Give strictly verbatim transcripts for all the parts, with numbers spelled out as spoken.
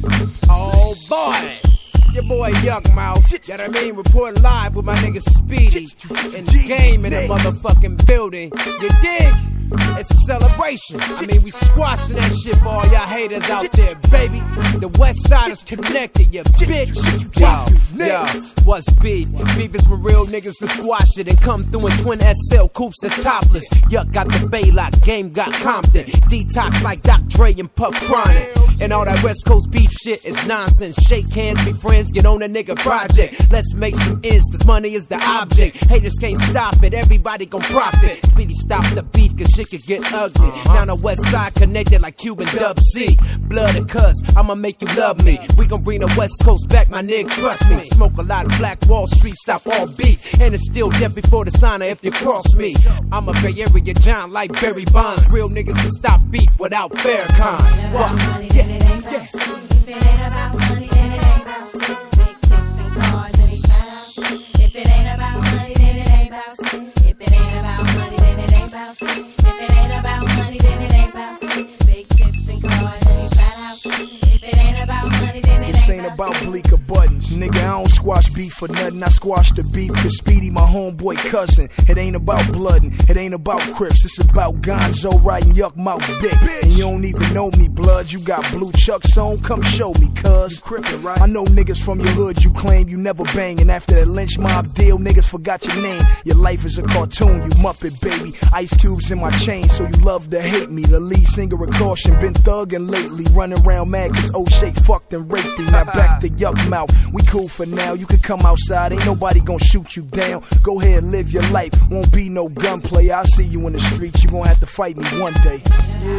Oh boy, your boy Yuck Mouth, you know what I mean? Reporting live with my nigga Speedy. In the game in the motherfucking building. You dig? It's a celebration. I mean, we squashing that shit for all y'all haters out there, baby. The West Side is connected, you bitch. Wow, yo, what's beef? Beef is for real niggas to squash it and come through in twin S L coupes that's topless. Yuck got the Baylock, Game got Compton. Detox like Doc Dre and Puff Chronic. And all that West Coast beef shit is nonsense. Shake hands, be friends, get on a nigga project. Let's make some ends, this money is the object. Haters can't stop it, everybody gon' profit. Speedy stop the beef, cause shit could get ugly. Now the West Side connected like Cuban Dub C. Blood and cuss, I'ma make you love me. We gon' bring the West Coast back, my nigga, trust me. Smoke a lot of Black Wall Street, stop all beef. And it's still death before the signer if you cross me. I'm a Bay Area John like Barry Bonds. Real niggas to stop beef without Farrakhan. Well, yeah. Yes. If it ain't about money, then it ain't about shit. Big tips and cars and these pounds. If it ain't about money, then it ain't about shit. If it ain't about money, then it ain't about shit. If it ain't about money, then it ain't about shit. Big tips and cars and these pounds. If it ain't about money, then it ain't about shit. This ain't about bleaker buttons. Nigga, I don't squash beef for nothing. I squash the beef cause Speedy my homeboy cousin. It ain't about bloodin', it ain't about Crips. It's about Gonzo riding Yuck Mouth dick. And you don't even know me, blood. You got blue chucks on, come show me, cuz. Crippin', right? I know niggas from your hood you claim you never bangin'. After that lynch mob deal, niggas forgot your name. Your life is a cartoon, you Muppet baby. Ice cubes in my chain, so you love to hate me. The lead singer of Caution, been thuggin' lately. Running around mad cause O'Shea fucked and raped him. Now back to Yuck Mouth, we cool for now. You can come outside, ain't nobody gon' shoot you down. Go ahead, live your life, won't be no gunplay. I'll see you in the streets, you gon' have to fight me one day. Yeah,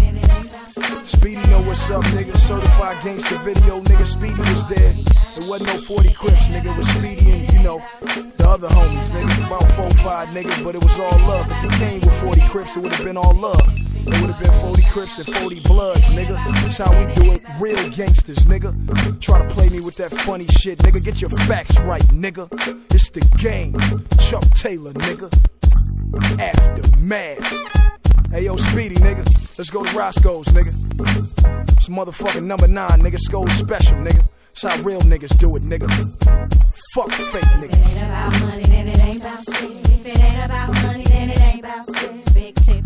nigga. Speedy know what's up, nigga. Certified gangster video, nigga. Speedy was there. It wasn't no forty Crips, nigga. It was Speedy and, you know, the other homies, nigga. About four five, nigga, but it was all love. If he came with forty Crips, it would've been all love. It would've been forty Crips and forty Bloods, nigga. That's how we do it, real gangsters, nigga. Try to play me with that funny shit, nigga. Get your facts right, nigga. It's the game. Chuck Taylor, nigga. Aftermath. Hey, yo, Speedy, nigga. Let's go to Roscoe's, nigga. It's motherfucking number nine, nigga. Sko's special, nigga. It's how real niggas do it, nigga. Fuck fake, nigga. If it ain't about money, then it ain't about shit. If it ain't about money, then it ain't about shit. Big tip.